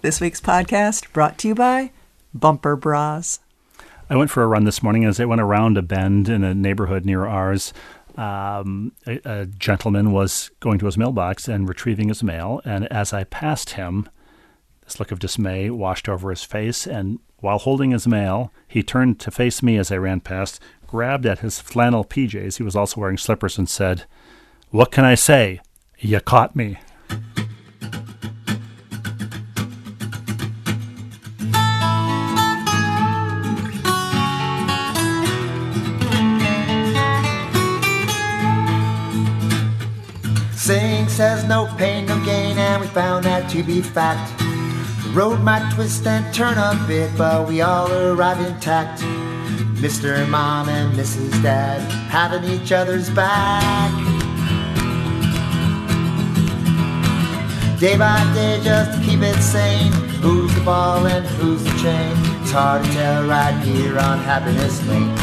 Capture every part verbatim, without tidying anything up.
This week's podcast brought to you by Bumper Bras. I went for a run this morning. As I went around a bend in a neighborhood near ours, um, a, a gentleman was going to his mailbox and retrieving his mail. And as I passed him, this look of dismay washed over his face. And while holding his mail, he turned to face me as I ran past, grabbed at his flannel P Js. He was also wearing slippers and said, "What can I say? You caught me." Saying says no pain, no gain, and we found that to be fact. The road might twist and turn a bit, but we all arrive intact. Mister Mom and Missus Dad having each other's back. Day by day just to keep it sane. Who's the ball and who's the chain? It's hard to tell right here on Happiness Lane.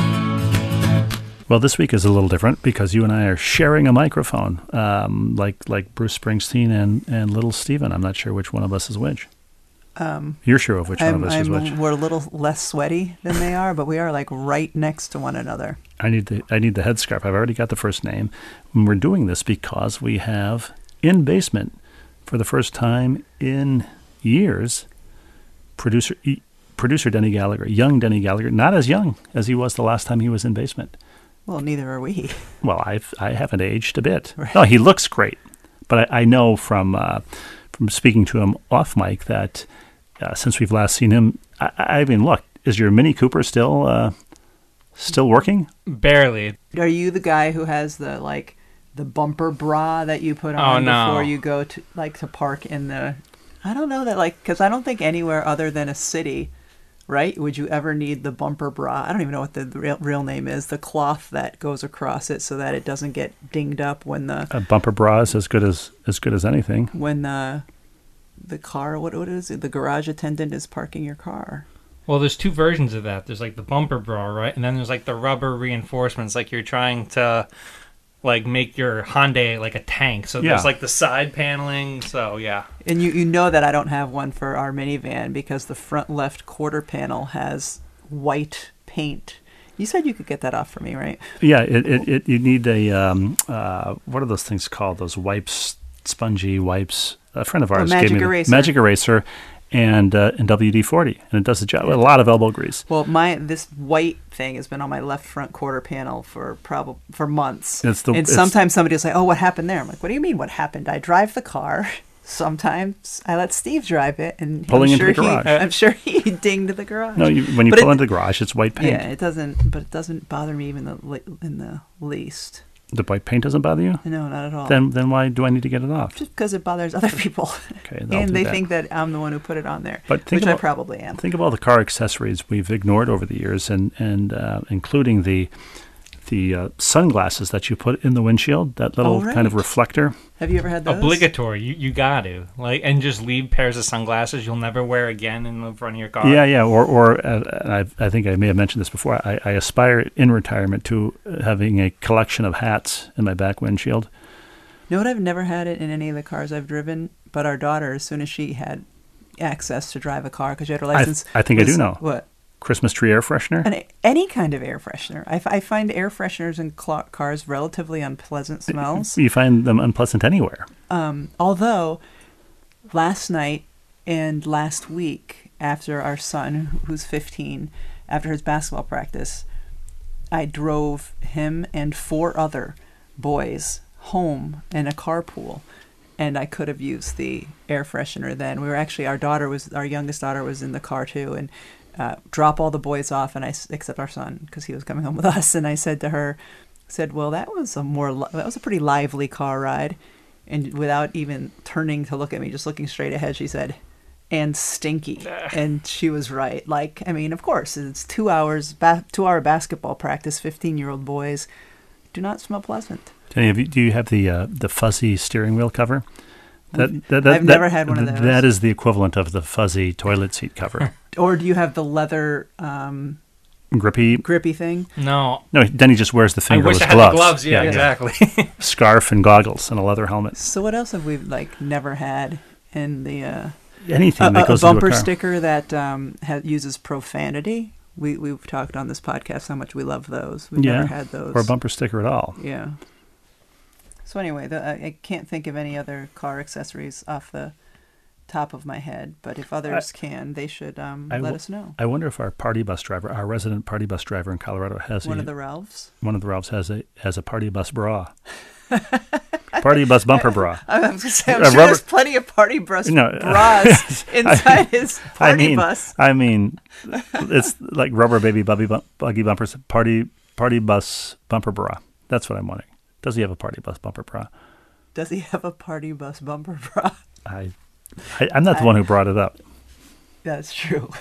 Well, this week is a little different because you and I are sharing a microphone, um, like like Bruce Springsteen and, and Little Steven. I'm not sure which one of us is which. Um, You're sure of which I'm, one of us I'm, is which. We're a little less sweaty than they are, but we are like right next to one another. I need the I need the headscarf. I've already got the first name. And we're doing this because we have in basement for the first time in years producer producer Denny Gallagher, young Denny Gallagher, not as young as he was the last time he was in basement. Well, neither are we. Well, I've I haven't aged a bit. Right. No, he looks great, but I, I know from uh, from speaking to him off mic that uh, since we've last seen him, I, I mean, look, is your Mini Cooper still uh, still working? Barely. Are you the guy who has the like the bumper bra that you put Oh, on no. before you go to like to park in the? I don't know that like because I don't think anywhere other than a city. Right? Would you ever need the bumper bra? I don't even know what the real, real name is. The cloth that goes across it so that it doesn't get dinged up when the A bumper bra is as good as as good as anything. when the the car what what is it? The garage attendant is parking your car. Well, there's two versions of that. There's like the bumper bra, right? And then there's like the rubber reinforcements, like you're trying to like make your Hyundai like a tank. So Yeah. there's like the side paneling. So yeah. And you, you know that I don't have one for our minivan because the front left quarter panel has white paint. You said you could get that off for me, right? Yeah, it, it, it you need a um, uh, what are those things called? Those wipes, spongy wipes. A friend of ours Magic gave me the Eraser. Magic Eraser, and uh, and W D forty, and it does the job with a lot of elbow grease. Well, my this white thing has been on my left front quarter panel for probably for months. It's the- and it's- sometimes somebody will say, "Oh, what happened there?" I'm like, "What do you mean? What happened? I drive the car." Sometimes I let Steve drive it, and Pulling I'm into sure the he, garage. I'm sure he dinged the garage. No, you, when you But pull it- into the garage, it's white paint. Yeah, it doesn't, but it doesn't bother me even the le- in the least. The white paint doesn't bother you? No, not at all. Then then why do I need to get it off? Just because it bothers other people, Okay, I'll and do they that. think that I'm the one who put it on there, But think which I about- probably am. Think of all the car accessories we've ignored over the years, and and uh, including the the uh, sunglasses that you put in the windshield, that little Oh, right. kind of reflector. Have you ever had those? Obligatory. You you got to. Like and just leave pairs of sunglasses you'll never wear again in the front of your car. Yeah, yeah. Or, or uh, and I, I think I may have mentioned this before. I, I aspire in retirement to having a collection of hats in my back windshield. You know what? I've never had it in any of the cars I've driven, but our daughter, as soon as she had access to drive a car, because she had her I, license. I think I do was- know. What? Christmas tree air freshener. An, any kind of air freshener. I, f- I find air fresheners in cl- cars relatively unpleasant smells. You find them unpleasant anywhere. Um, although, last night and last week, after our son, who's fifteen, after his basketball practice, I drove him and four other boys home in a carpool, and I could have used the air freshener then. We were actually, our daughter was, our youngest daughter was in the car too, and uh, drop all the boys off, and I, s- except our son, because he was coming home with us, and I said to her, said, well, that was a more, li- that was a pretty lively car ride. And without even turning to look at me, just looking straight ahead, she said, and stinky. And she was right. Like, I mean, of course, it's two hours, ba- two hour basketball practice. fifteen-year-old boys do not smell pleasant. Jenny, have you, do you have the uh, the fuzzy steering wheel cover? That, that, that, I've that- never had one of those. That is the equivalent of the fuzzy toilet seat cover. Or do you have the leather um, Grippy. grippy thing? No. No, then he just wears the I wish fingerless I had gloves. the gloves. Yeah, exactly. Scarf and goggles and a leather helmet. So what else have we like never had in the? Uh, anything A, that a goes bumper into a car. sticker that um, ha- uses profanity. We we've talked on this podcast how much we love those. We've Yeah, never had those. or a bumper sticker at all. Yeah. So anyway, the, I, I can't think of any other car accessories off the top of my head, but if others can, they should um, I let w- us know. I wonder if our party bus driver, our resident party bus driver in Colorado, has One a, of the Ralphs. one of the Ralphs has a has a party bus bra, party bus bumper bra. I was going to say, I'm A sure rubber- there's plenty of party bus No, bras inside his party I mean, bus. I mean, it's like rubber baby buggy, bum, buggy bumpers, party party bus bumper bra. That's what I'm wondering. Does he have a party bus bumper bra? Does he have a party bus bumper bra? I, I I'm not the one who brought it up. That's true.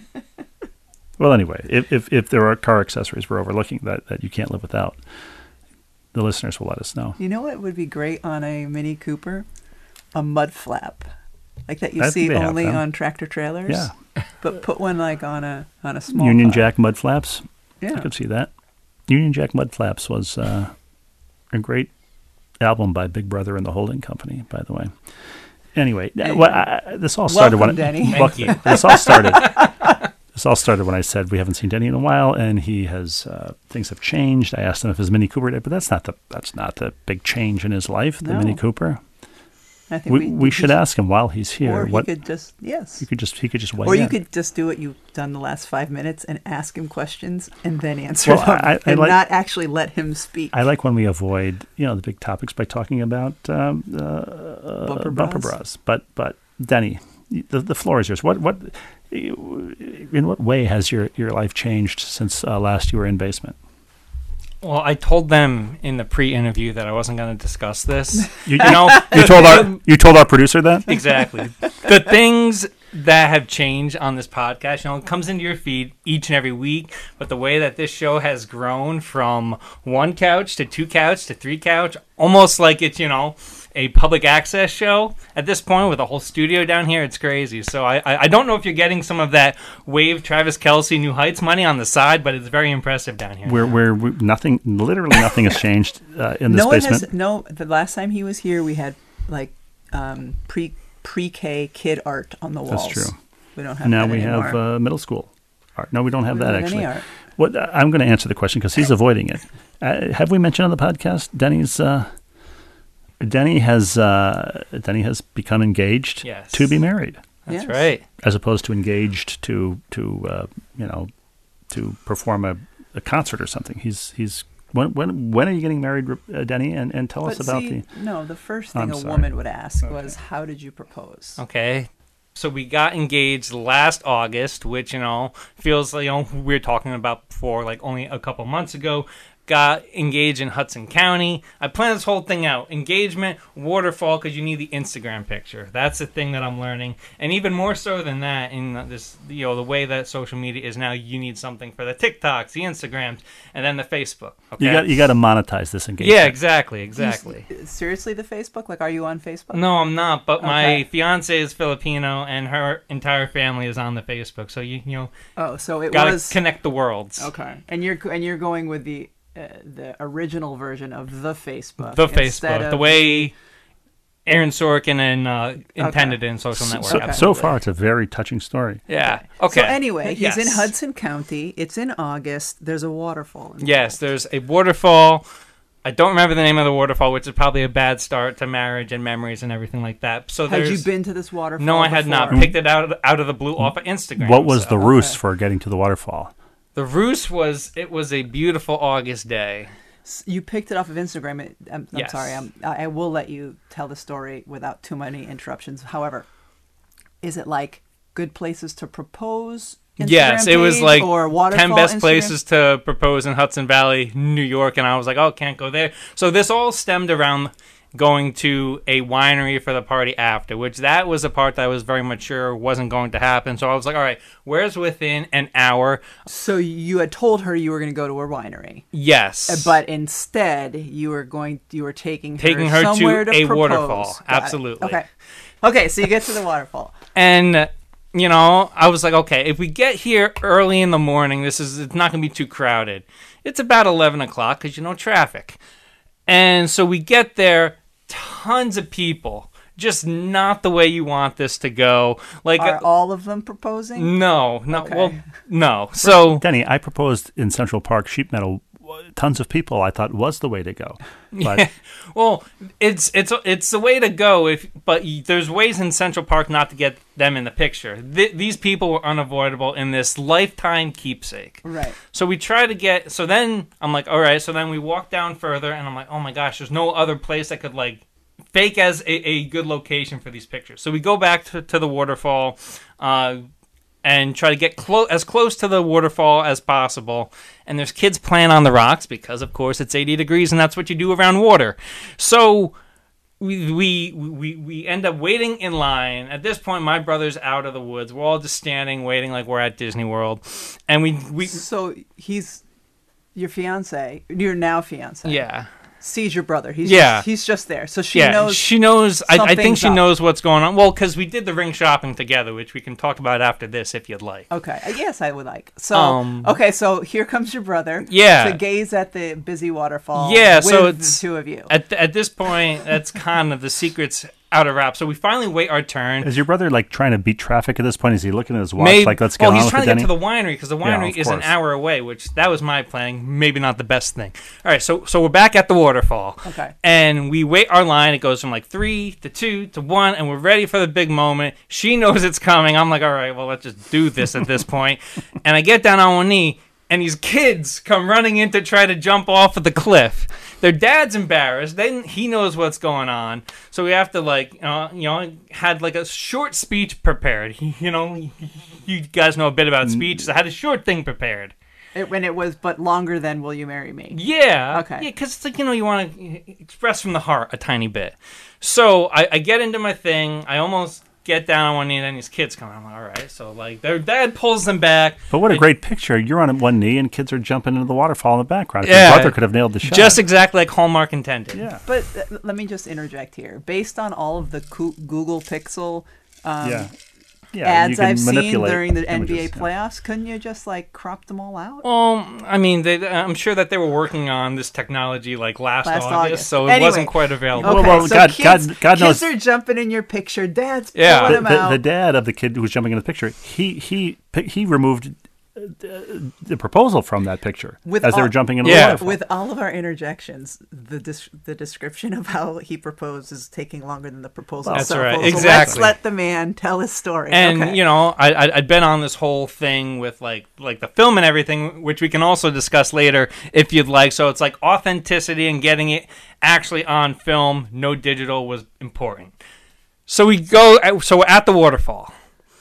Well, anyway, if, if if there are car accessories we're overlooking that, that you can't live without, the listeners will let us know. You know what would be great on a Mini Cooper? A mud flap. Like that you I think see they have only them. on tractor trailers. Yeah. But put one like on a on a small Union car. Jack mud flaps. Yeah. I could see that. Union Jack mud flaps was uh, a great album by Big Brother and the Holding Company, by the way. Anyway, Hey. well, I, this all started Welcome, when Denny. Well, Thank you. This all started. This all started when I said we haven't seen Denny in a while, and he has uh, things have changed. I asked him if his Mini Cooper did, but that's not the that's not the big change in his life. The No. Mini Cooper. I think We we should just- ask him while he's here. Or he what could just yes. you could just he could just weigh Or you in. could just do what you've done the last five minutes and ask him questions and then answer Well, them I- I and like- not actually let him speak. I like when we avoid, you know, the big topics by talking about um, uh, Bumper bumper bras. bras. But, but Denny, the the floor is yours. What what, in what way has your, your life changed since uh, last you were in basement? Well, I told them in the pre-interview that I wasn't going to discuss this. You, You know, you told our you told our producer that. exactly. The things that have changed on this podcast, you know, it comes into your feed each and every week, but the way that this show has grown from one couch to two couch to three couch, almost like it's, you know, a public access show at this point with a whole studio down here, it's crazy. So I, I I don't know if you're getting some of that Wave Travis Kelce New Heights money on the side, but it's very impressive down here. Where where we, nothing, literally nothing has changed uh, in this no one basement. has no. The last time he was here, we had like um, pre pre K kid art on the walls. That's true. We don't have Now that we anymore. have uh, middle school art. No, we don't have We that don't have any actually. art. What I'm going to answer the question because he's avoiding it. Uh, have we mentioned on the podcast Denny's? Uh, Denny has uh, Denny has become engaged Yes. to be married, That's Yes. right. as opposed to engaged to to uh, you know to perform a, a concert or something. He's he's when when when are you getting married, uh, Denny? And, and tell But us about see, the. no. The first I'm thing a sorry. woman would ask Okay. was, "How did you propose?" Okay. So we got engaged last August, which, you know, feels like, you know, we were talking about before, like only a couple months ago. Got engaged in Hudson County. I planned this whole thing out. Engagement, waterfall, because you need the Instagram picture. That's the thing that I'm learning. And even more so than that, in this, you know, the way that social media is now, you need something for the TikToks, the Instagrams, and then the Facebook. Okay? You got you got to monetize this engagement. Yeah, exactly, exactly. You s- seriously, the Facebook? Like, are you on Facebook? No, I'm not. But my Okay. fiance is Filipino, and her entire family is on the Facebook. So you you know Oh, so it gotta was connect the worlds. okay. And you're and you're going with the uh, the original version of the Facebook. The instead Facebook, of the way Aaron Sorkin and uh, intended Okay. it in Social So, Network. so, Okay. so far, it's a very touching story. Yeah. Okay. So anyway, he's in Yes. Hudson County. It's in August. There's a waterfall. involved. Yes, there's a waterfall. I don't remember the name of the waterfall, which is probably a bad start to marriage and memories and everything like that. So Had there's you been to this waterfall? no, I had not before? picked it out of, out of the blue off of Instagram. What was so. the ruse Okay. for getting to the waterfall? The ruse was it was a beautiful August day. S- You picked it off of Instagram. It- I'm, I'm Yes. sorry. I'm, I I will let you tell the story without too many interruptions. However, is it like good places to propose? Instagram Yes, it was page like or waterfall ten best Instagram? places to propose in Hudson Valley, New York, and I was like, oh, can't go there. So this all stemmed around going to a winery for the party after, which that was a part that I was very much sure wasn't going to happen. So I was like, all right, where's within an hour? So you had told her you were going to go to a winery, Yes, but instead you were going. You were taking her Taking her to somewhere to, a propose. waterfall. Got it. Absolutely. Okay. Okay. So you get to the waterfall. And you know, I was like, okay, if we get here early in the morning, this is it's not going to be too crowded. It's about eleven o'clock because you know traffic. And so we get there, tons of people just not the way you want this to go. Like, Are uh, all of them proposing? no, no, Okay. well, no. So Denny, I proposed in Central Park sheep meadow. Tons of people I thought was the way to go. But well, it's it's it's the way to go. If but y- there's ways in Central Park not to get them in the picture. Th- these people were unavoidable in this lifetime keepsake. Right. So we try to get. So then I'm like, all right. So then we walk down further, and I'm like, oh my gosh, there's no other place that could like fake as a, a good location for these pictures. So we go back to, to the waterfall. Uh, and try to get clo- as close to the waterfall as possible. And there's kids playing on the rocks because, of course, it's eighty degrees, and that's what you do around water. So we we we we end up waiting in line. At this point, my brother's out of the woods. We're all just standing, waiting like we're at Disney World. And we... we So he's your fiance, your now fiance. yeah. Sees your brother. He's Yeah. just, he's just there. So she yeah, knows. she knows. I, I think something's she up. knows what's going on. Well, because we did the ring shopping together, which we can talk about after this if you'd like. Okay. uh, Yes, I would like. So Um, okay. So here comes your brother. Yeah. To gaze at the busy waterfall. Yeah, With so it's- the two of you. At at this point, that's kind of the secret's out of wrap. So we finally wait our turn. is your brother like trying to beat traffic at this point? Is he looking at his watch Maybe- like, let's get well, on he's with trying it, to Denny? get to the winery because the Yeah, winery of is an course. hour away, which that was my planning. Maybe not the best thing. All right, so so we're back at the waterfall. Okay. And we wait our line. It goes from like three to two to one, and we're ready for the big moment. She knows it's coming. I'm like, all right, well, let's just do this at this point. And I get down on one knee, and these kids come running in to try to jump off of the cliff. Their dad's embarrassed. Then he knows what's going on, so we have to like, you know, you know, had like a short speech prepared. You know, you guys know a bit about speech, so I had a short thing prepared. It, when it was, but longer than "Will you marry me?" Yeah. Okay. Yeah, because it's like, you know, you want to express from the heart a tiny bit. So I, I get into my thing. I almost get down on one knee, and then these kids come. I'm like, all right. So like their dad pulls them back. But what a It- great picture. You're on one knee and kids are jumping into the waterfall in the background. If Yeah. your brother could have nailed the shot. Just exactly like Hallmark intended. yeah. But uh, let me just interject here. Based on all of the Coo- Google Pixel um, yeah. Yeah, you ads can I've seen manipulate during the N B A images, yeah. playoffs, couldn't you just like crop them all out? Well, I mean, they, I'm sure that they were working on this technology like last, Last August, August. so it Anyway. wasn't quite available. Okay, Well, well, so God- kids, God- God kids knows- are jumping in your picture. Dad's Yeah. pulling The, them the, out. the dad of the kid who was jumping in the picture, he he he removed uh, the proposal from that picture With as they all- were jumping into Yeah. the waterfall. With all of our interjections, the dis- the description of how he proposed is taking longer than the proposal. That's itself. right, So let's exactly. let the man tell his story. And okay. you know, I, I I'd been on this whole thing with like like the film and everything, which we can also discuss later if you'd like. So it's like authenticity and getting it actually on film, no digital, was important. So we go. So we're at the waterfall,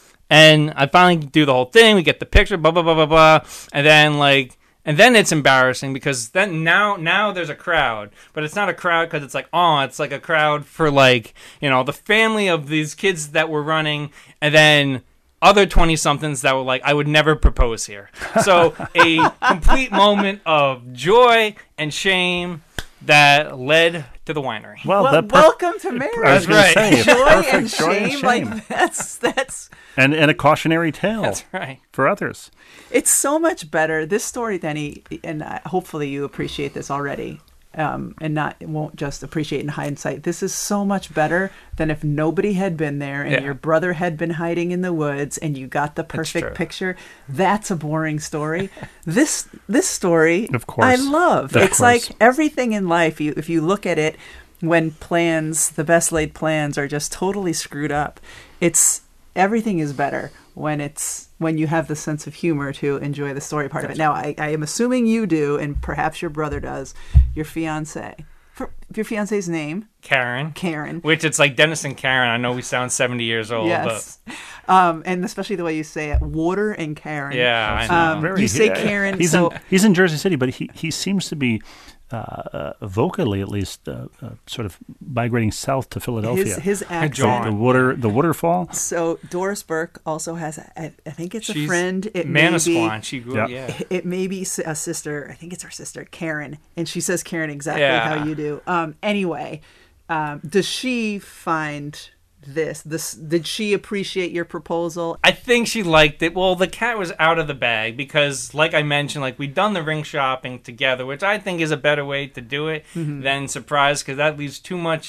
and I finally do the whole thing. We get the picture, blah blah blah blah blah, and then like. And then it's embarrassing because then now now there's a crowd, but it's not a crowd because it's like, oh, it's like a crowd for like, you know, the family of these kids that were running, and then other twenty-somethings that were like, I would never propose here. So a complete moment of joy and shame that led to the winery. well, Well, that per- welcome to marriage. I was going right. to say, Joy perfect and joy and shame, shame. like that's that's and and a cautionary tale That's right. for others. it's so much better. This story, Denny, and I- hopefully you appreciate this already, um, and not won't just appreciate in hindsight. This is so much better than if nobody had been there and Yeah. your brother had been hiding in the woods and you got the perfect true. picture. That's a boring story. this this story, Of course. I love. Of it's course. like everything in life. You if you look at it, when plans, the best laid plans, are just totally screwed up. It's everything is better when it's when you have the sense of humor to enjoy the story part of it. Now, I, I am assuming you do, and perhaps your brother does. Your fiance, for, your fiance's name, Karen. Karen. Which it's like Dennis and Karen. I know we sound seventy years old, Yes, um, and especially the way you say it, Water and Karen. but yeah, I know. Um, Very- you say yeah, Karen, He's so in he's in Jersey City, but he he seems to be uh, uh, vocally at least uh, uh, sort of migrating south to Philadelphia. his his accent. John. the water the waterfall. So Doris Burke also has, a, I, I think it's a She's friend. It may be, Manasquan. She grew Yeah. yeah. it may be s- a sister. I think it's her sister, Karen, and she says Karen exactly Yeah. how you do. Um, anyway, um, does she find this? This did she appreciate your proposal? I think she liked it. Well, the cat was out of the bag because, like I mentioned, like we'd done the ring shopping together, which I think is a better way to do it Mm-hmm. than surprise because that leaves too much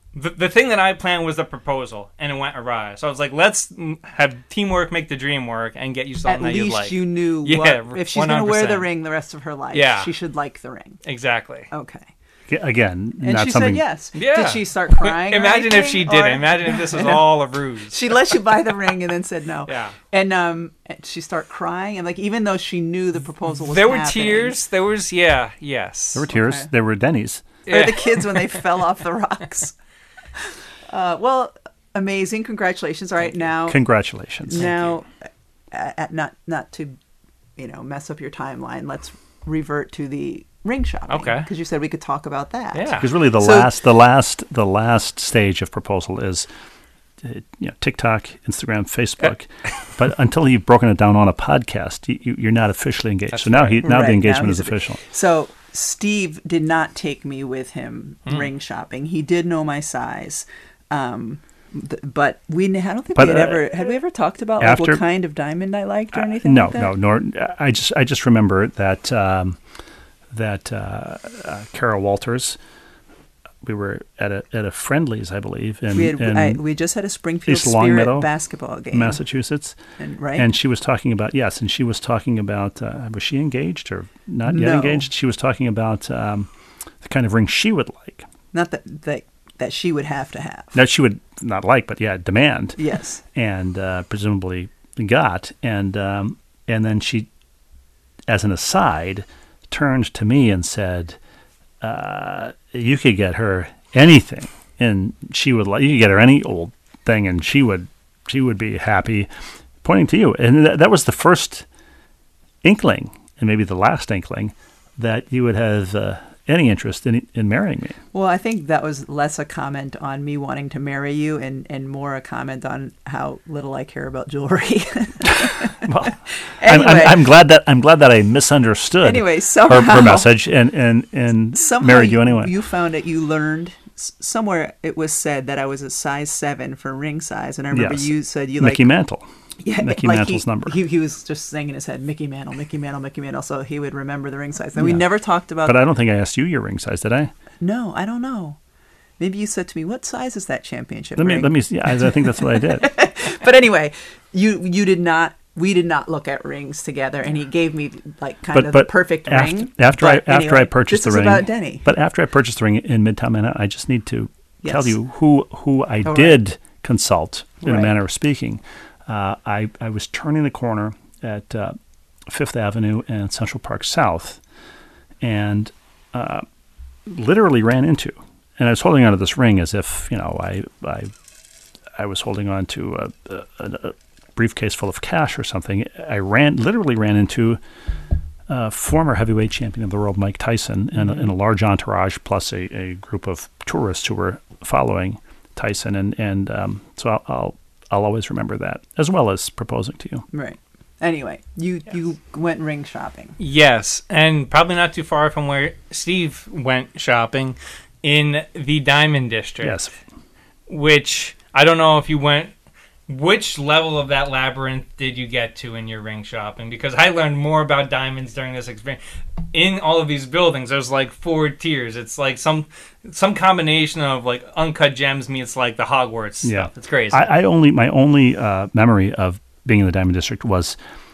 the, the thing that I planned was the proposal, and it went awry. So I was like, let's have teamwork make the dream work and get you something At that you least like. you knew Yeah, what, if she's going to wear the one hundred percent. ring the rest of her life, Yeah. she should like the ring. Exactly. Okay. Again, And not she something. said yes. Yeah. Did she start crying? or Imagine if anything? she didn't. Or- Imagine if this was all a ruse. She let you buy the ring and then said no. Yeah. And um, she started crying, and like even though she knew the proposal was There were happening, tears. There was, yeah, yes. There were tears. Okay. There were Denny's. Or Yeah. the kids when they fell off the rocks. Uh, well, amazing! Congratulations! All right, now Congratulations. now, uh, uh, not not to, you know, mess up your timeline. Let's revert to the ring shopping. Okay. Because you said we could talk about that. Yeah. Because really, the So- last, the last, the last stage of proposal is, uh, you know, TikTok, Instagram, Facebook. But until you've broken it down on a podcast, you, you, you're not officially engaged. That's so now right. he, now Right, the engagement now is he's a- official. So Steve did not take me with him Hmm. ring shopping. He did know my size, um, th- but we n- I don't think But, we had uh, ever had we ever talked about like, after- what kind of diamond I liked or anything. No, like that? no, nor I just I just remember that um, that uh, uh, Carol Walters. We were at a at a Friendlies, I believe, in, We had in I, we just had a Springfield East Spirit Longmeadow, basketball game, Massachusetts, and, right? and she was talking about yes, and she was talking about uh, was she engaged or not yet No. engaged? She was talking about um, the kind of ring she would like. not that that that she would have to have. That she would not like, but yeah, demand, Yes. and uh, presumably got, and um, and then she, as an aside, turned to me and said, uh, "You could get her anything, and she would like. You could get her any old thing, and she would she would be happy." Pointing to you, and that, that was the first inkling, and maybe the last inkling, that you would have uh, any interest in in marrying me. Well, I think that was less a comment on me wanting to marry you, and, and more a comment on how little I care about jewelry. Well, Anyway. I'm, I'm, I'm glad that I'm glad that I misunderstood Anyway, her, somehow her message and and and somehow married you anyway. You found it. You learned s- somewhere. It was said that I was a size seven for ring size, and I remember Yes. you said you Mickey like Mantle, yeah, Mickey like Mantle's he, number. He, he was just saying in his head, Mickey Mantle, Mickey Mantle, Mickey Mantle. So he would remember the ring size. And we Yeah. never talked about. But I don't think I asked you your ring size, did I? No, I don't know. Maybe you said to me, "What size is that championship Let me ring?" let me. See. I, I think that's what I did. But anyway, you you did not. We did not look at rings together, and he gave me like kind But of but the perfect after, ring. after But I after anyway, I purchased this the is ring. about Denny. But after I purchased the ring in Midtown Manhattan, I just need to Yes. tell you who who I Oh, right. did consult in Right. a manner of speaking. Uh, I I was turning the corner at uh, Fifth Avenue and Central Park South, and uh, literally ran into. And I was holding onto this ring as if you know I I I was holding on to a, a, a briefcase full of cash or something. I ran literally ran into uh, former heavyweight champion of the world Mike Tyson and, Mm-hmm. and a large entourage plus a, a group of tourists who were following Tyson, and and um, so I'll, I'll I'll always remember that, as well as proposing to you. Right. Anyway, you you went ring shopping. Yes, and probably not too far from where Steve went shopping in the Diamond District. Yes. Which I don't know if you went. Which level of that labyrinth did you get to in your ring shopping? Because I learned more about diamonds during this experience. In all of these buildings, there's like four tiers. It's like some some combination of like uncut gems meets like the Hogwarts Yeah. stuff. It's crazy. I, I only my only uh, memory of being in the Diamond District was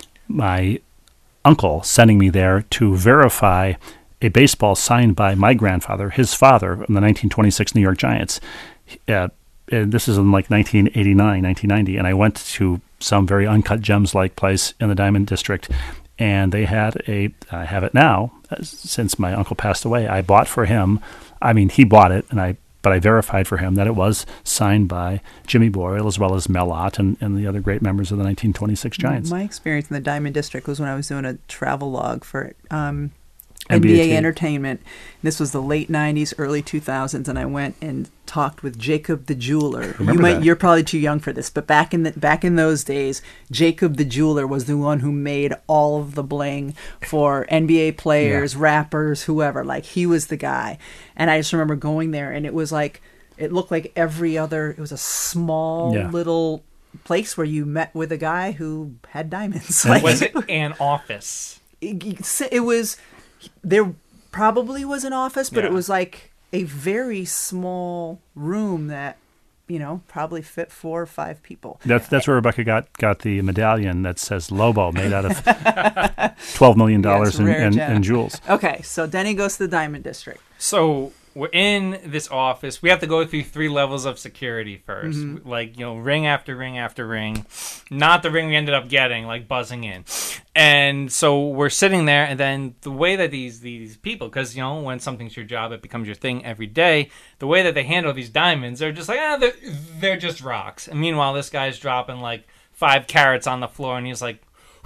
my uncle sending me there to verify a baseball signed by my grandfather, his father, in the nineteen twenty-six New York Giants. Uh, and this is in like nineteen eighty-nine, nineteen ninety, and I went to some very uncut gems-like place in the Diamond District, and they had a, I have it now, uh, since my uncle passed away, I bought for him, I mean, he bought it, and I but I verified for him that it was signed by Jimmy Boyle as well as Mel Ott and, and the other great members of the nineteen twenty-six Giants. My experience in the Diamond District was when I was doing a travel log for um, N B A N B A T V. Entertainment. This was the late nineties, early two thousands, and I went and talked with Jacob the jeweler. Remember you might that. you're probably too young for this, but back in the, back in those days, Jacob the jeweler was the one who made all of the bling for N B A players, rappers, whoever. Like he was the guy. And I just remember going there, and it was like it looked like every other. It was a small Yeah. little place where you met with a guy who had diamonds. And Like, Was it an office? it, it was there probably was an office, but Yeah. it was like a very small room that, you know, probably fit four or five people. That's that's where Rebecca got, got the medallion that says Lobo, made out of twelve million dollars Yes, in, rare in, gem. in jewels. Okay, so Denny goes to the Diamond District. So we're in this office. We have to go through three levels of security first. Mm-hmm. Like, you know, ring after ring after ring. Not the ring we ended up getting, like buzzing in. And so we're sitting there, and then the way that these these people, because, you know, when something's your job, it becomes your thing every day. The way that they handle these diamonds, they're just like, ah, they're, they're just rocks. And meanwhile, this guy's dropping like five carats on the floor, and he's like,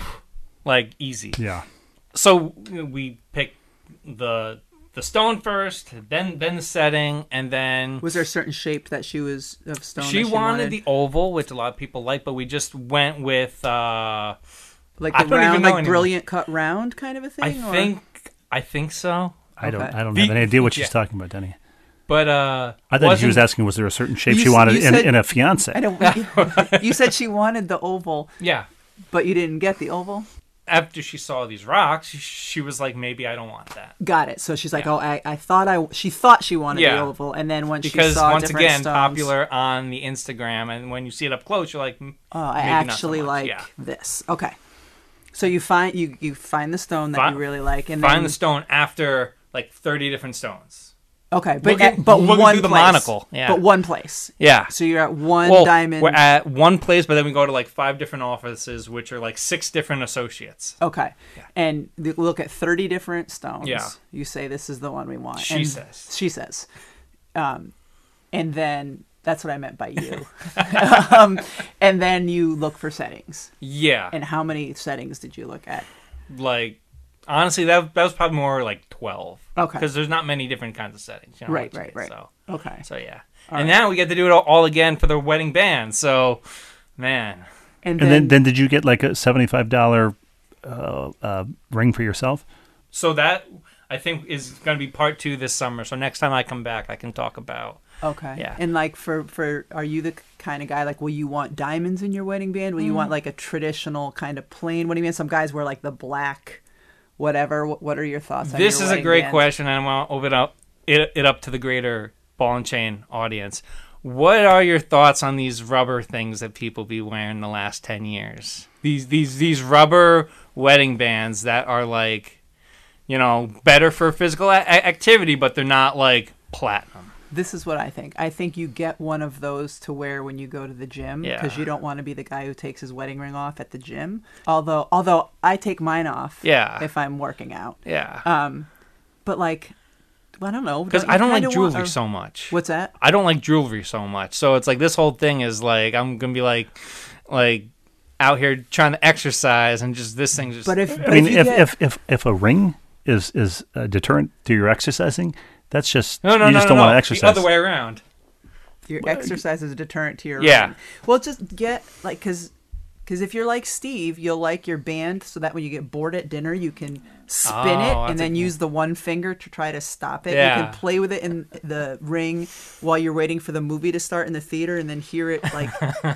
like, easy. Yeah. So we pick the the stone first, then then the setting, and then Was there a certain shape that she was of stone? she, that she wanted, the oval, which a lot of people like, but we just went with uh, like I the don't even round, know like anymore. brilliant cut round kind of a thing. I or? think I think so. I don't Okay. I don't The- have any idea what she's yeah. talking about, Denny. But uh, I thought she wasn't- was asking, was there a certain shape You she s- wanted you in, said- in a fiance? I don't. You said she wanted the oval, Yeah. but you didn't get the oval. After she saw these rocks, she was like, maybe I don't want that. Got it. So she's like, Yeah. oh, I, I thought I. She thought she wanted Yeah. the oval, and then when Because she saw once different again, stones, popular on the Instagram, and when you see it up close, you're like, "Hmm, Oh, I maybe not so actually much." like Yeah. this. Okay. So you find you you find the stone that Fi- you really like, and Find then the stone after like thirty different stones. okay, but Looking- at- but looking one through the place. monocle, yeah. But one place. Yeah. So you're at one Well, diamond. we're at one place, but then we go to like five different offices, which are like six different associates. Okay. And you look at thirty different stones. Yeah. You say this is the one we want. She and says. She says. Um, and then that's what I meant by you. um, and then you look for settings. Yeah. And how many settings did you look at? Like, honestly, that, that was probably more like twelve. Okay. Because there's not many different kinds of settings. You know, Right, like, right, right. So, Okay. so yeah. All and right. now we get to do it all, all again for the wedding band. So, man. And and then, then, then did you get like a seventy-five dollars uh, uh, ring for yourself? So that, I think, is going to be part two this summer. So next time I come back, I can talk about. okay. Yeah. And like for, for, are you the kind of guy, like, will you want diamonds in your wedding band? Will you Mm. want like a traditional kind of plain wedding band? Some guys wear like the black, whatever. What, what are your thoughts on This your is a wedding great band? question, and I want to open up it, it up to the greater Ball and Chain audience. What are your thoughts on these rubber things that people be wearing the last ten years? These these these rubber wedding bands that are like, you know, better for physical a- activity, but they're not like platinum. This is what I think. I think you get one of those to wear when you go to the gym because Yeah. you don't want to be the guy who takes his wedding ring off at the gym. Although, although I take mine off Yeah. if I'm working out. Yeah. Um, but like, I don't know. Because you I don't like kinda jewelry want- or- so much. What's that? I don't like jewelry so much. So it's like this whole thing is like I'm gonna be like, like out here trying to exercise and just this thing just. But if, I but mean, if, you if, get, if, if, if a ring is, is a deterrent to your exercising, that's just, no, no, you no, just no, don't no. want to exercise. The other way around. your exercise is a deterrent to your Yeah. ring. Well, just get like because. Because if you're like Steve, you'll like your band so that when you get bored at dinner, you can spin Oh, it that's and then a- use the one finger to try to stop it. You Yeah. can play with it in the ring while you're waiting for the movie to start in the theater and then hear it like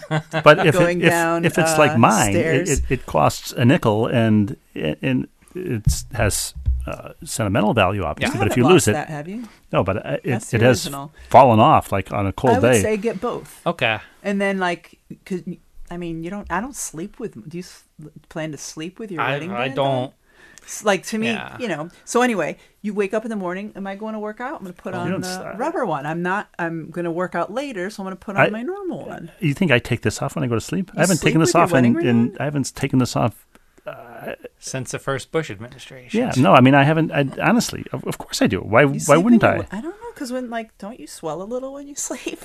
But if, going it, if, down, if it's uh, like mine, it, stairs. it, it costs a nickel and and it has uh, sentimental value, obviously. You But if you haven't lose lost it, that, have you? no, but uh, it, That's it the has original. fallen off like on a cold I would day. say get both. Okay. And then like, cause I mean, you don't. I don't sleep with. Do you s- plan to sleep with your I, wedding I band don't. on? S- Like to me, Yeah. you know. So anyway, you wake up in the morning. Am I going to work out? I'm going to put you on don't the s- rubber one. I'm not. I'm going to work out later, so I'm going to put on I- my normal one. You think I take this off when I go to sleep? I You haven't sleep taken this with your off in, wedding ring in on? I haven't taken this off. Since the first Bush administration. Yeah, no, I mean I haven't. I, honestly, of, of course I do. Why? You Why sleep in wouldn't your I? we- I don't know, because when like, don't you swell a little when you sleep?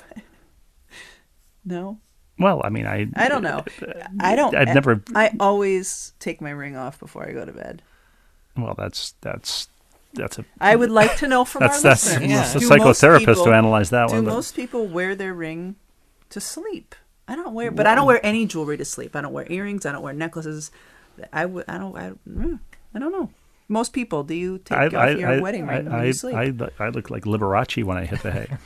No, Well, I mean I. I don't know. I don't. I've never. I always take my ring off before I go to bed. Well, that's that's that's a. I would like to know from That's our that's, listeners. Yeah. that's a Do most psychotherapist people- to analyze that Do one. but- most people wear their ring to sleep? I don't wear, but I don't wear any jewelry to sleep. I don't wear earrings. I don't wear necklaces. I would. I don't. I, mm, I don't know. Most people. Do you take I, off I, your I, wedding ring I, when I, you sleep? I, I look like Liberace when I hit the hay.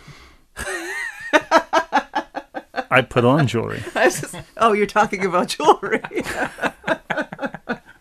I put on jewelry. I was just- oh, you're talking about jewelry.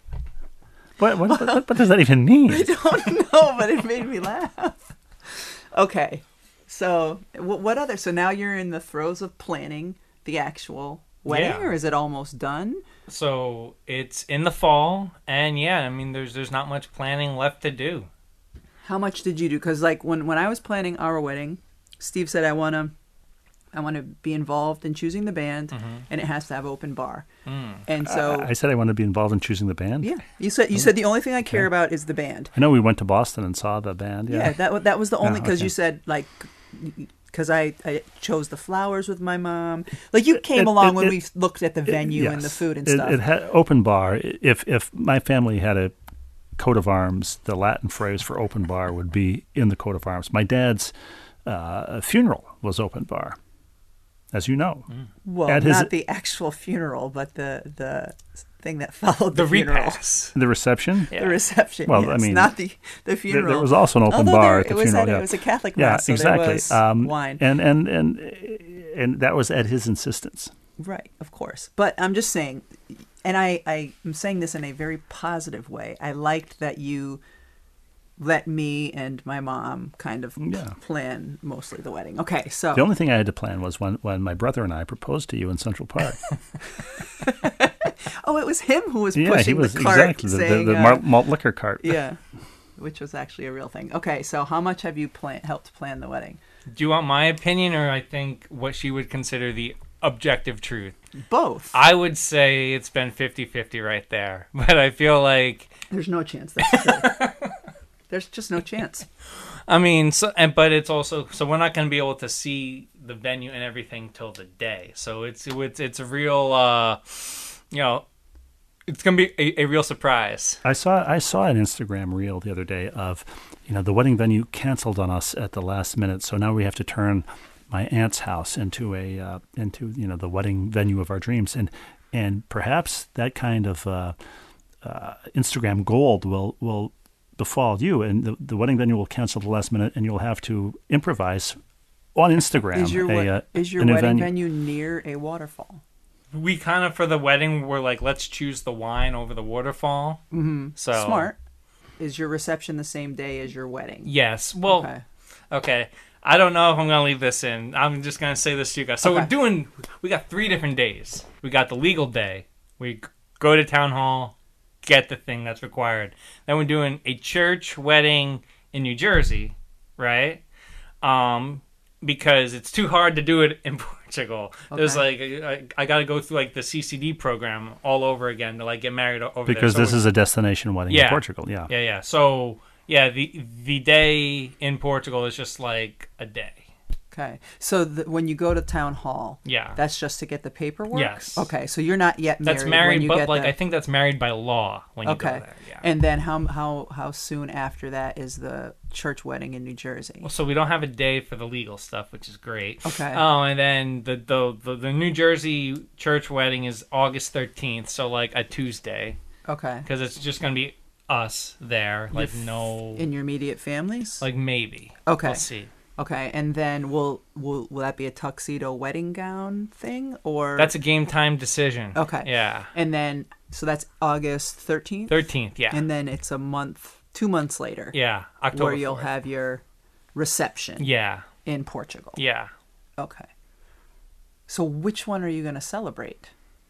What, what, what, what does that even mean? I don't know, but it made me laugh. Okay. So, wh- what other? So now you're in the throes of planning the actual wedding, Yeah. or is it almost done? So it's in the fall, and yeah, I mean, there's there's not much planning left to do. How much did you do? Because like when when I was planning our wedding, Steve said I want to, I want to be involved in choosing the band, Mm-hmm. and it has to have open bar. Mm. And so, I said I want to be involved in choosing the band. yeah, you said you said the only thing I care about is the band. I know we went to Boston and saw the band. Yeah, Yeah. that wa- that was the only Oh, because okay. you said like because I, I chose the flowers with my mom. Like you came It- along it- when it- we looked at the venue and the Yes. food and it, stuff. It had open bar. If if my family had a coat of arms, the Latin phrase for open bar would be in the coat of arms. My dad's uh, funeral was open bar, as you know. well, at his- not the actual funeral, but the the thing that followed the, The funeral. repass. The reception. Yeah. The reception. Well, yes, I mean, not the the There, funeral. there was also an open Although bar there- at the it was funeral. at a- yeah. it was a Catholic Yeah, mass, so exactly. there was um, wine. and and and and that was at his insistence. Right, of course. But I'm just saying, and I, I am saying this in a very positive way. I liked that you let me and my mom kind of Yeah. plan mostly the wedding. Okay, so The only thing I had to plan was when, when my brother and I proposed to you in Central Park. oh, it was him who was yeah, pushing he was the cart, exactly the, saying, the, the uh, malt, malt liquor cart. yeah, which was actually a real thing. Okay, so how much have you plan helped plan the wedding? Do you want my opinion, or I think what she would consider the objective truth? Both. I would say it's been fifty-fifty right there, but I feel like There's no chance that's true. There's just no chance. I mean, so, and but it's also so we're not going to be able to see the venue and everything till the day. So it's it's it's a real, uh, you know, it's going to be a, a real surprise. I saw I saw an Instagram reel the other day of, you know, the wedding venue canceled on us at the last minute, so now we have to turn my aunt's house into a uh, into you know the wedding venue of our dreams, and and perhaps that kind of uh, uh, Instagram gold will will befall you, and the, the wedding venue will cancel at the last minute, and you'll have to improvise on Instagram. Is your a, wed- uh, is your in a wedding venue. venue near a waterfall? We kind of for the wedding we're like, let's choose the wine over the waterfall. Mm-hmm. So Smart. Is your reception the same day as your wedding? Yes. Well, Okay. okay. I don't know if I'm going to leave this in. I'm just going to say this to you guys. So Okay. we're doing, we got three different days. We got the legal day. We g- go to town hall, get the thing that's required. Then we're doing a church wedding in New Jersey, right? Um, because it's too hard to do it in Portugal. There's like, I, I got to go through like the C C D program all over again to like get married o- over there. Because So this we- is a destination wedding Yeah. in Portugal. Yeah. Yeah, yeah. So, yeah, the the day in Portugal is just like a day. Okay. So the, when you go to town hall, Yeah. that's just to get the paperwork? Yes. Okay. So you're not yet married. That's when married, you but get like the, I think that's married by law when you okay. go there. Yeah. And then how how how soon after that is the church wedding in New Jersey? Well, so we don't have a day for the legal stuff, which is great. Okay. Oh, and then the the the, the New Jersey church wedding is August thirteenth, so like a Tuesday, Okay. because it's just gonna be us there, like f- no, In your immediate families? like maybe. Okay. We'll see. Okay. And then will will will that be a tuxedo wedding gown thing or That's a game time decision. Okay. Yeah. And then so that's August thirteenth? Thirteenth. Yeah. And then it's a month, two months later. yeah. October. Where you'll fourth. have your reception Yeah. in Portugal. Yeah. Okay. So which one are you going to celebrate?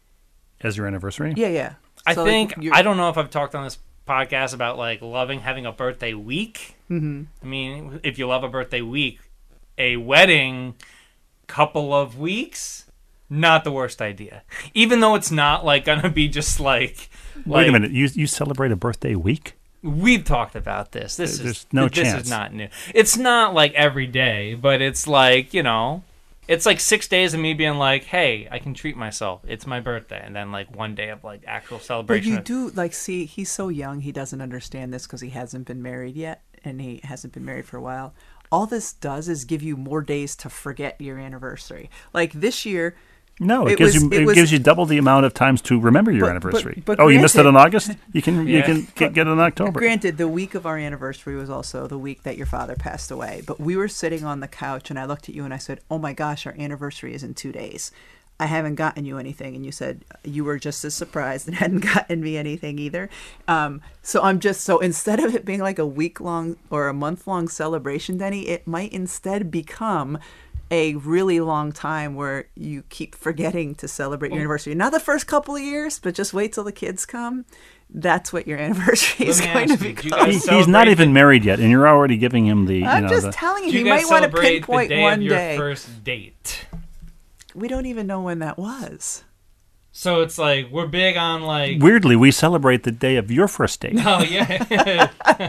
As your anniversary? Yeah, yeah. I So, like, think you're- I don't know if I've talked on this podcast about like loving having a birthday week. Mm-hmm. I mean, if you love a birthday week, a wedding couple of weeks, not the worst idea. Even though it's not like gonna be just like. Wait like, a minute. You you celebrate a birthday week? We've talked about this. This There's is no this chance. is not new. It's not like every day, but it's like you know. It's like six days of me being like, "Hey, I can treat myself. It's my birthday," and then like one day of like actual But celebration. you do, like, see, he's so young, he doesn't understand this because he hasn't been married yet, and he hasn't been married for a while. All this does is give you more days to forget your anniversary. Like this year, No, it, It gives was- you it it, was- gives you double the amount of times to remember your But- anniversary. but- but oh, you missed it granted- in August? You can you Yeah. can get, get it in October. granted, the week of our anniversary was also the week that your father passed away. But we were sitting on the couch, and I looked at you and I said, "Oh my gosh, our anniversary is in two days." I haven't gotten you anything. And you said you were just as surprised and hadn't gotten me anything either. Um, so I'm just, so instead of it being like a week long or a month long celebration, Denny, it might instead become a really long time where you keep forgetting to celebrate your anniversary. Not the first couple of years, but just wait till the kids come. That's what your anniversary is Let me going to ask you, do you become. guys He, he's celebrate not the- even married yet, and you're already giving him the. You I'm know, just the, telling you, Do you you guys might want to celebrate pinpoint the day one of your day. first date? We don't even know when that was. So it's like we're big on like. Weirdly, we celebrate the day of your first date. Oh yeah.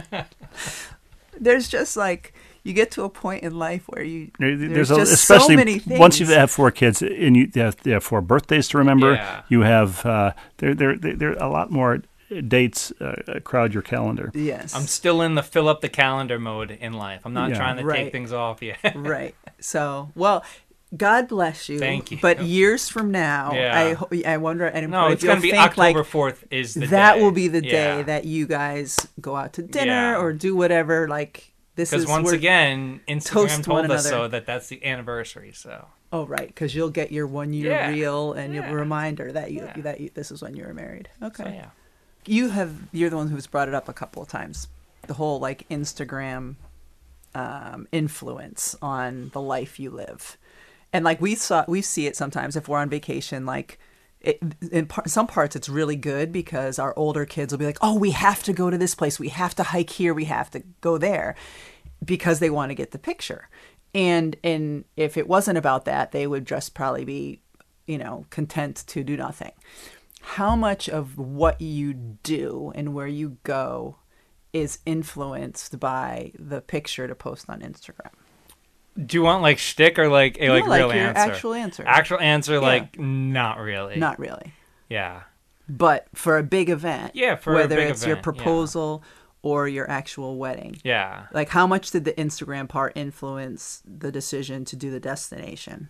There's just like, you get to a point in life where you, There- there's, There's a, just especially so many things. once you have four kids and you, you, have, you have four birthdays to remember. Yeah. You have uh, there there there there are a lot more dates uh, crowd your calendar. Yes. I'm still in the fill up the calendar mode in life. I'm not Yeah. trying to Right. take things off yet. Right. So, well, God bless you. Thank you. But years from now, Yeah. I ho- I wonder, and No, if it's you'll going to be think, October like, fourth is the that day. will be the day Yeah. that you guys go out to dinner Yeah. or do whatever. Like, this is Because once we're- again, Instagram toast one told us another. so that that's the anniversary. So Oh, right, because you'll get your one year Yeah. reel and Yeah. your reminder that you Yeah. that you, this is when you were married. Okay. so yeah. You have you're the one who's brought it up a couple of times. The whole like Instagram um, influence on the life you live, and like we saw we see it sometimes if we're on vacation. Like it, in par- some parts, it's really good because our older kids will be like, "Oh, we have to go to this place. We have to hike here. We have to go there," because they want to get the picture. And and if it wasn't about that, they would just probably be, you know, content to do nothing. How much of what you do and where you go is influenced by the picture to post on Instagram? Do you want like shtick or like a like No, like real your answer? actual answer. Actual answer, like not really. Not really. Yeah. But for a big event, Yeah, for a whether big it's your event, yeah. proposal or your actual wedding. Yeah. Like, how much did the Instagram part influence the decision to do the destination?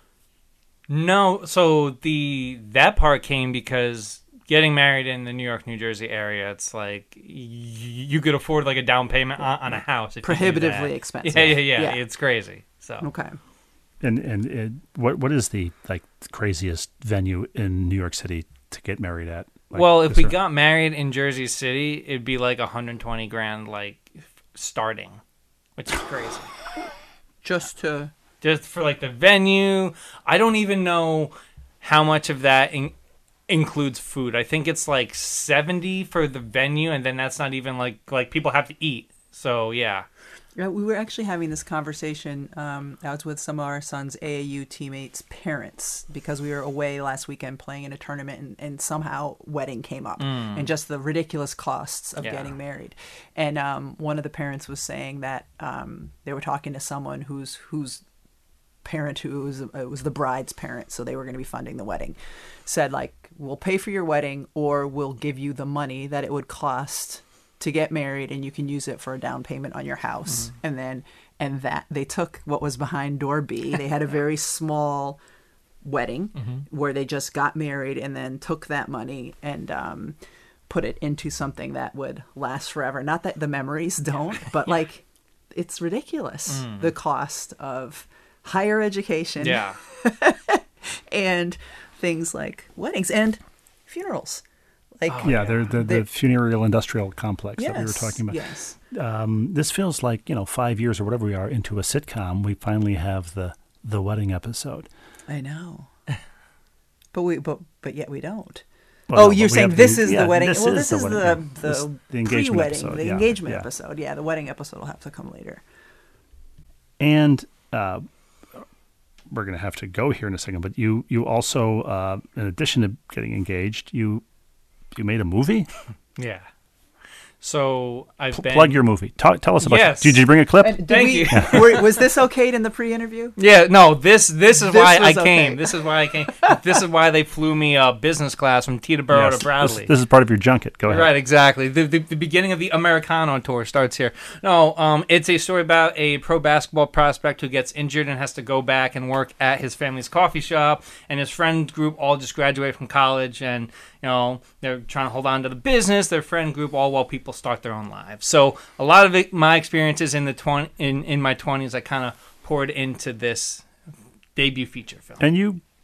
No, so the that part came because getting married in the New York, New Jersey area, it's like y- you could afford like a down payment on, on a house. If Prohibitively you do that. expensive. Yeah, yeah, yeah, Yeah. It's crazy. So Okay. And and it, what what is the like craziest venue in New York City to get married at? Like, well, if is we there- got married in Jersey City, it'd be like one hundred twenty grand, like starting, which is crazy. Just to... Just for like the venue. I don't even know how much of that in- includes food. I think it's like seventy for the venue, and then that's not even like like people have to eat. So yeah. Yeah, we were actually having this conversation. Um, I was with some of our son's A A U teammates' parents because we were away last weekend playing in a tournament, and, and somehow wedding came up, and just the ridiculous costs of Yeah. getting married. And um, one of the parents was saying that um, they were talking to someone whose whose parent who was it was the bride's parent, so they were going to be funding the wedding, said like, we'll pay for your wedding, or we'll give you the money that it would cost to get married, and you can use it for a down payment on your house. Mm-hmm. And then and that they took what was behind door B. They had a very small wedding mm-hmm. where they just got married, and then took that money and um put it into something that would last forever. Not that the memories don't, but like, it's ridiculous mm. the cost of higher education, Yeah. and things like weddings and funerals. Like, Oh, yeah, yeah. they're the, the They- funereal industrial complex yes, that we were talking about. yes. Um, this feels like, you know, five years or whatever we are into a sitcom, we finally have the the wedding episode. I know. But we, but but yet we don't. Well, oh, no, you're but we saying have this the- is yeah, the wedding. this well, is this is the the wedding, the, yeah. This- the engagement pre-wedding, episode, the yeah, engagement yeah. episode. Yeah, the wedding episode will have to come later. And uh, we're going to have to go here in a second, but you you also, uh, in addition to getting engaged, you you made a movie? Yeah. So I've P- been Plug your movie. Talk, tell us about Yes. it. Did you bring a clip? And did Thank we, you. were, was this okayed in the pre-interview? Yeah, no, this this is This why I was okay. came. This is why I came. This is why they flew me uh, business class from Teterboro Yes. to Bradley. This, this is part of your junket. Go ahead. Right, exactly. The, the the beginning of the Americano tour starts here. No, um, it's a story about a pro basketball prospect who gets injured and has to go back and work at his family's coffee shop, and his friend group all just graduated from college, and you know they're trying to hold on to the business. Their friend group all while people start their own lives. So a lot of it, my experiences in the twenty in in my twenties, I kind of poured into this debut feature film. And you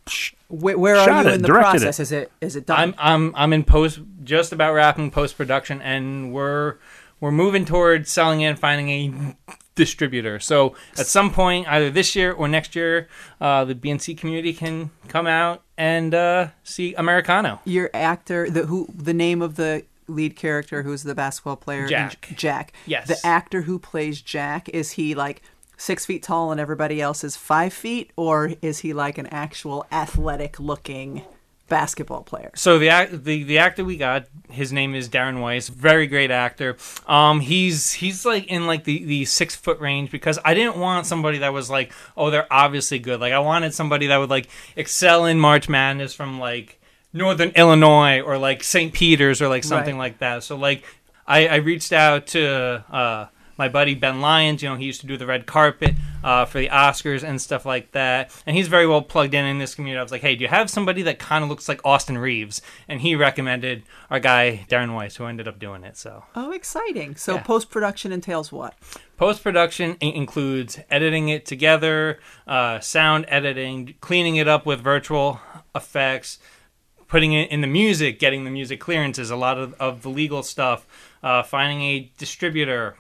sh- Where, where Shot are you it, in the directed process? it. Is it is it done? I'm I'm I'm in post, just about wrapping post production, and we're we're moving towards selling it and finding a distributor. So at some point, either this year or next year, uh, the B N C community can come out and uh, see Americano. Your actor, the who, the name of the lead character, who's the basketball player, Jack. in- Jack. Yes. The actor who plays Jack, is he like six feet tall and everybody else is five feet, or is he like an actual athletic-looking basketball player? So the act, the the actor we got, his name is Darren Weiss, very great actor. Um, he's he's like in like the, the six foot range, because I didn't want somebody that was like, oh, they're obviously good. Like I wanted somebody that would like excel in March Madness from like Northern Illinois or like Saint Peter's or like something Right. like that. So like I, I reached out to uh, my buddy Ben Lyons. You know, he used to do the red carpet uh, for the Oscars and stuff like that, and he's very well plugged in in this community. I was like, hey, do you have somebody that kind of looks like Austin Reeves? And he recommended our guy Darren Weiss, who ended up doing it. So Oh, exciting. So Yeah. post-production entails what? post production includes editing it together, uh, sound editing, cleaning it up with virtual effects, putting it in the music, getting the music clearances, a lot of, of the legal stuff, uh, finding a distributor.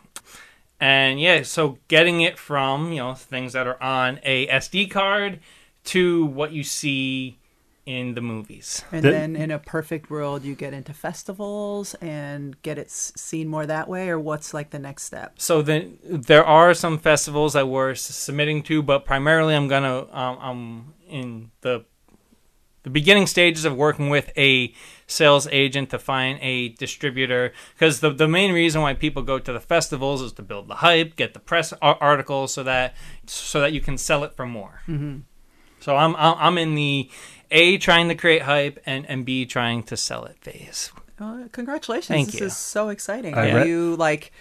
And yeah, so getting it from, you know, things that are on a S D card to what you see in the movies. And The- then in a perfect world, you get into festivals and get it s- seen more that way, or what's like the next step? So then there are some festivals that we're s- submitting to, but primarily I'm gonna um, I'm in the the beginning stages of working with a sales agent to find a distributor, because the the main reason why people go to the festivals is to build the hype, get the press ar- articles, so that so that you can sell it for more. Mm-hmm. So I'm I'm I'm in the A, trying to create hype, and and B, trying to sell it phase. Uh, congratulations. Thank this you. is so exciting. I Are read- you like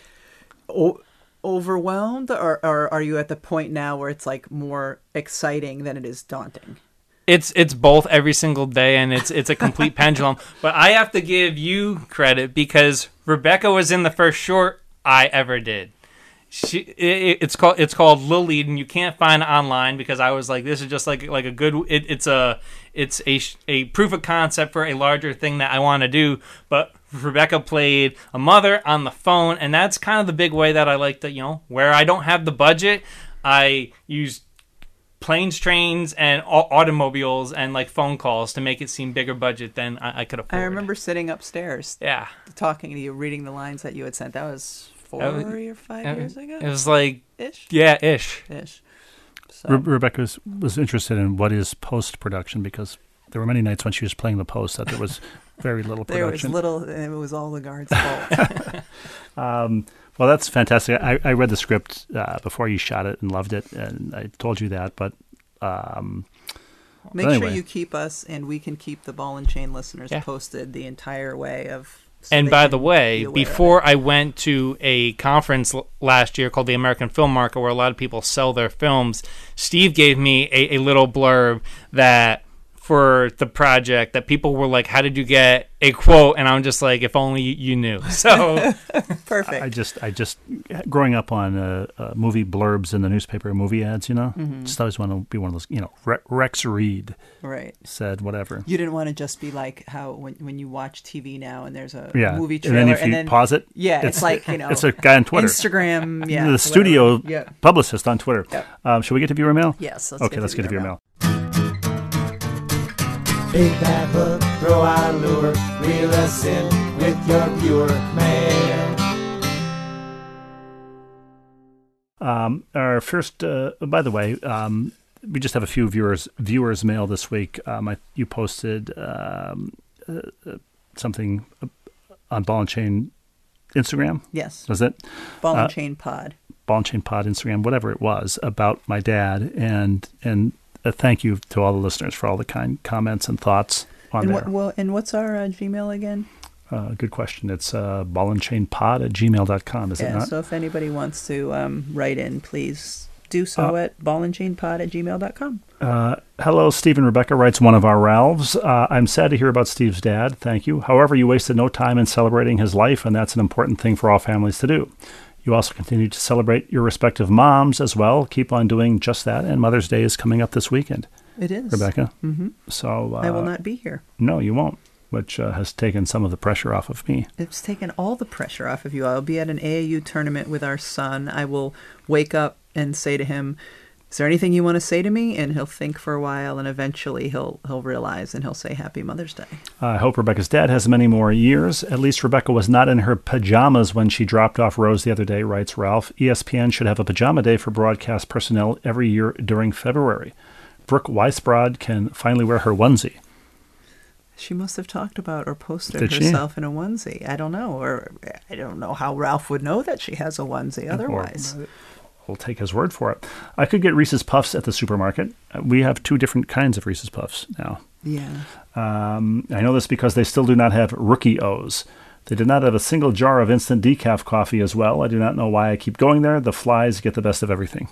o- overwhelmed, or, or are you at the point now where it's like more exciting than it is daunting? It's it's both every single day, and it's it's a complete pendulum. But I have to give you credit, because Rebecca was in the first short I ever did. She it, it's called it's called Lil Lead, and you can't find it online, because I was like, this is just like like a good it, it's a it's a a proof of concept for a larger thing that I want to do. But Rebecca played a mother on the phone, and that's kind of the big way that I like to, you know, where I don't have the budget, I use planes, trains, and au- automobiles and like phone calls to make it seem bigger budget than I, I could afford. I remember sitting upstairs Yeah. talking to you, reading the lines that you had sent. That was four That was- or five It years ago? it was like, Ish? yeah, ish. Ish. So, Re- Rebecca was, was interested in what is post production, because there were many nights when she was playing the post that there was very little there was production. little, and it was all the guards' fault. Um, well, that's fantastic. I, I read the script uh, before you shot it and loved it, and I told you that. But um, Make Anyway. sure you keep us, and we can keep the Ball and Chain listeners Yeah. posted the entire way of. so And they by can the be way, aware of before it. I went to a conference l- last year called the American Film Market, where a lot of people sell their films, Steve gave me a, a little blurb that for the project that people were like, how did you get a quote? And I'm just like, if only you knew. So Perfect. I just, I just, growing up on uh, uh, movie blurbs in the newspaper, movie ads, you know, Mm-hmm. just always want to be one of those, you know, Re- Rex Reed right. said whatever. You didn't want to just be like how when when you watch T V now and there's a Yeah, movie and trailer then if you pause it, yeah, it's, like, you know, it's a guy on Twitter, Instagram, yeah, the whatever. studio Yeah. publicist on Twitter. Yep. Um, shall we get to viewer mail? Yes. Let's Okay, get let's to get to viewer mail. Bait that hook, throw our lure, reel us in with your viewer mail. Um, our first, uh, by the way, um, we just have a few viewers viewers mail this week. Um, I, you posted um, uh, uh, something on Ball and Chain Instagram. Yes. Was it Ball and uh, Chain Pod. Ball and Chain Pod Instagram? Whatever it was about my dad, and and uh, thank you to all the listeners for all the kind comments and thoughts on And there. what? Well, and what's our uh, Gmail again? Uh, good question. It's uh, ballandchainpod at gmail dot com, is it yeah. not? So if anybody wants to um, write in, please do so Uh, at ballandchainpod at gmail dot com. Uh, hello, Steve and Rebecca, writes one of our Ralphs. Uh, I'm sad to hear about Steve's dad. Thank you. However, you wasted no time in celebrating his life, and that's an important thing for all families to do. You also continue to celebrate your respective moms as well. Keep on doing just that, and Mother's Day is coming up this weekend. It is. Rebecca. Mm-hmm. So uh, I will not be here. No, you won't, which uh, has taken some of the pressure off of me. It's taken all the pressure off of you. I'll be at an A A U tournament with our son. I will wake up and say to him, is there anything you want to say to me? And he'll think for a while, and eventually he'll he'll realize, and he'll say, Happy Mother's Day. I hope Rebecca's dad has many more years. At least Rebecca was not in her pajamas when she dropped off Rose the other day, writes Ralph. E S P N should have a pajama day for broadcast personnel every year during February. Brooke Weisbrod can finally wear her onesie. She must have talked about or posted Did she? herself in a onesie. I don't know. Or I don't know how Ralph would know that she has a onesie otherwise. Or, we'll take his word for it. I could get Reese's Puffs at the supermarket. We have two different kinds of Reese's Puffs now. Yeah. Um, I know this because they still do not have Rookie O's. They did not have a single jar of instant decaf coffee as well. I do not know why I keep going there. The flies get the best of everything.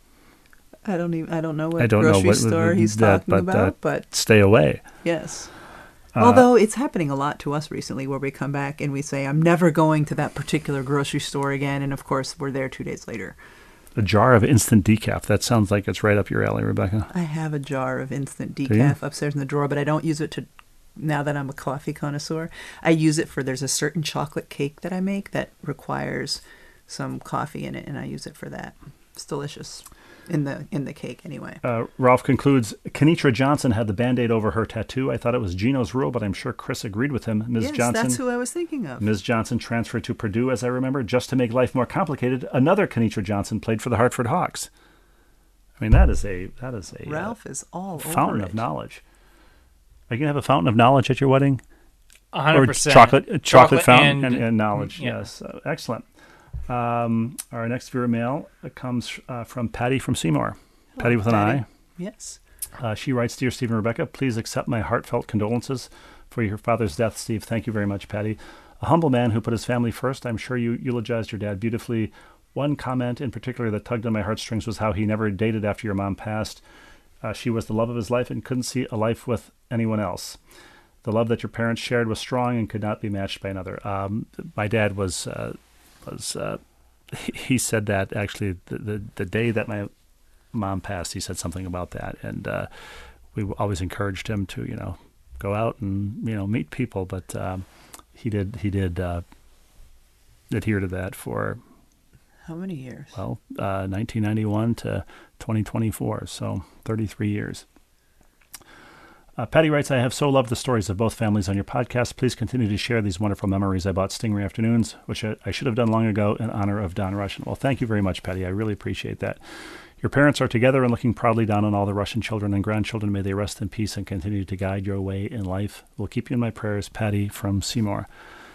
I don't even. I don't know what I don't grocery know what, store what, he's that, talking but, about, uh, but stay away. yes. Uh, Although it's happening a lot to us recently, where we come back and we say, "I'm never going to that particular grocery store again," and of course, we're there two days later. A jar of instant decaf. That sounds like it's right up your alley, Rebecca. I have a jar of instant Do you? decaf upstairs in the drawer, but I don't use it to. Now that I'm a coffee connoisseur, I use it for. There's a certain chocolate cake that I make that requires some coffee in it, and I use it for that. It's delicious. In the in the cake, anyway. Uh, Ralph concludes, Kenitra Johnson had the Band-Aid over her tattoo. I thought it was Gino's rule, but I'm sure Chris agreed with him. Miz Yes, Johnson, that's who I was thinking of. Miz Johnson transferred to Purdue, as I remember, just to make life more complicated. Another Kenitra Johnson played for the Hartford Hawks. I mean, that is a that is a Ralph uh, is all fountain over of it. knowledge. Are you gonna have a fountain of knowledge at your wedding? one hundred Or percent. chocolate, chocolate, Chocolate fountain and- and, and knowledge. yeah. Yes, uh, excellent. Um, our next viewer mail comes uh, from Patty from Seymour. Hello, Patty with an Patty. I. Yes. Uh, she writes, Dear Steve and Rebecca, please accept my heartfelt condolences for your father's death, Steve. Thank you very much, Patty. A humble man who put his family first. I'm sure you eulogized your dad beautifully. One comment in particular that tugged on my heartstrings was how he never dated after your mom passed. Uh, she was the love of his life and couldn't see a life with anyone else. The love that your parents shared was strong and could not be matched by another. Um, my dad was, uh, was uh, he, he said that actually the, the, the day that my mom passed, he said something about that, and uh, we always encouraged him to, you know, go out and, you know, meet people, but um, he did he did uh, adhere to that for How many years? well uh, nineteen ninety-one to twenty twenty-four, so thirty-three years. Uh, Patty writes, I have so loved the stories of both families on your podcast. Please continue to share these wonderful memories. I bought Stingray Afternoons, which I, I should have done long ago in honor of Don Russian. Well, thank you very much, Patty. I really appreciate that. Your parents are together and looking proudly down on all the Russian children and grandchildren. May they rest in peace and continue to guide your way in life. We'll keep you in my prayers. Patty from Seymour.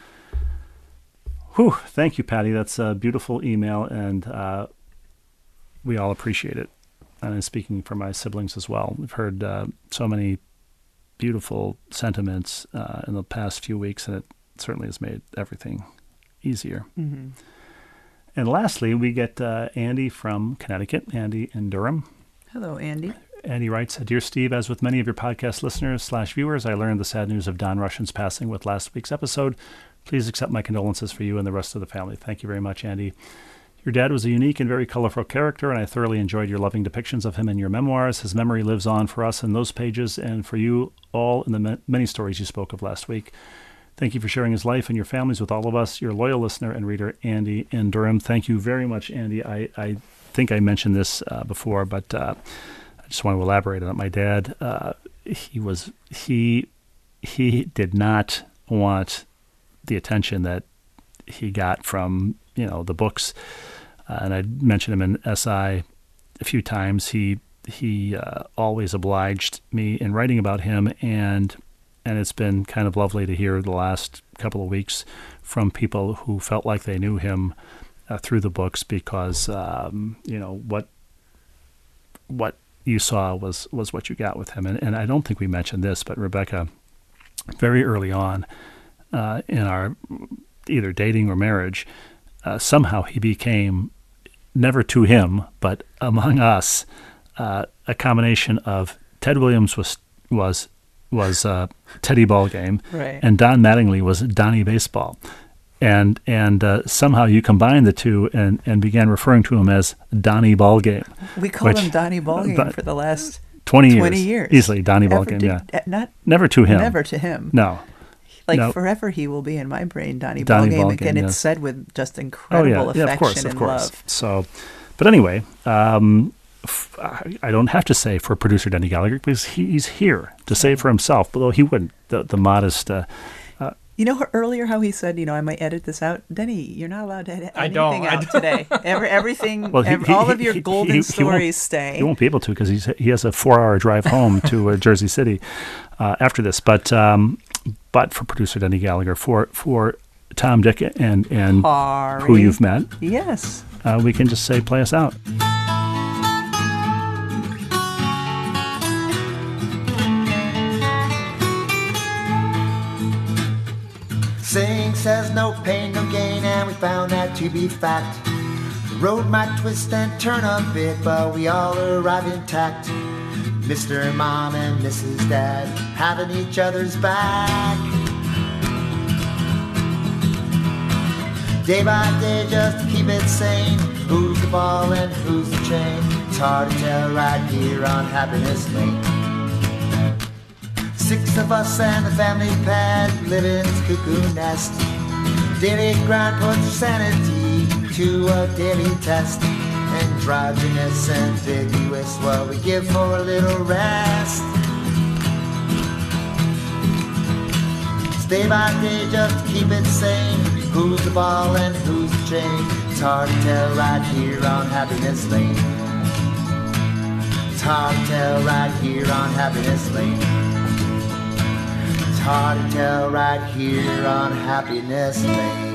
Whew. Thank you, Patty. That's a beautiful email, and uh, we all appreciate it. And I'm speaking for my siblings as well. We've heard uh, so many beautiful sentiments uh, in the past few weeks, and it certainly has made everything easier. Mm-hmm. And lastly, we get uh, Andy from Connecticut, Andy in Durham. Hello, Andy. Andy writes, Dear Steve, as with many of your podcast listeners slash viewers, I learned the sad news of Don Russian's passing with last week's episode. Please accept my condolences for you and the rest of the family. Thank you very much, Andy. Your dad was a unique and very colorful character, and I thoroughly enjoyed your loving depictions of him in your memoirs. His memory lives on for us in those pages and for you all in the many stories you spoke of last week. Thank you for sharing his life and your families with all of us. Your loyal listener and reader, Andy in Durham. Thank you very much, Andy. I, I think I mentioned this uh, before, but uh, I just want to elaborate on it. My dad, uh, he was he he did not want the attention that he got from, you know, the books. Uh, and I mentioned him in S I a few times. He he uh, always obliged me in writing about him, and and it's been kind of lovely to hear the last couple of weeks from people who felt like they knew him uh, through the books, because um, you know what what you saw was was what you got with him. And, and I don't think we mentioned this, but Rebecca, very early on uh, in our either dating or marriage, uh, somehow he became, never to him, but among us, uh, a combination of Ted Williams was was was uh, Teddy Ballgame, Right. and Don Mattingly was Donnie Baseball. And and uh, somehow you combined the two and, and began referring to him as Donnie Ballgame. We called Which- him Donnie Ballgame but- for the last twenty years. twenty years. Easily, Donnie Ever Bulkin, did- yeah. uh, Not Never to him. never to him. No. Like no. forever, he will be in my brain, Donnie, Donnie Ballgame, Ballgame, and it's yes. said with just Oh, incredible yeah. affection Yeah, of course, and of course. love. So, but anyway, um, f- I I don't have to say for producer Denny Gallagher because he's here to say it for himself, although he wouldn't. The, the modest... Uh, You know earlier how he said, you know, I might edit this out? Denny, you're not allowed to edit I anything don't, I out don't. today. Every, everything, Well, he- ev- he- all of your he- golden he- he won't- stories stay. He won't be able to because he's he has a four-hour drive home to uh, Jersey City uh, after this. But um, but for producer Denny Gallagher, for for Tom, Dick, and and Ari. who you've met, Yes. uh, we can just say, play us out. Saying says no pain, no gain, and we found that to be fact. The road might twist and turn a bit, but we all arrive intact. Mister Mom and Missus Dad having each other's back. Day by day, just to keep it sane. Who's the ball and who's the chain? It's hard to tell right here on Happiness Lane. Six of us and the family pet live in its cuckoo nest. Daily grind puts sanity to a daily test. Androgynous, ambiguous, what we give for a little rest. Day by day, just to keep it sane. Who's the ball and who's the chain? It's hard to tell right here on Happiness Lane. It's hard to tell right here on Happiness Lane. It's hard to tell right here on Happiness Lane.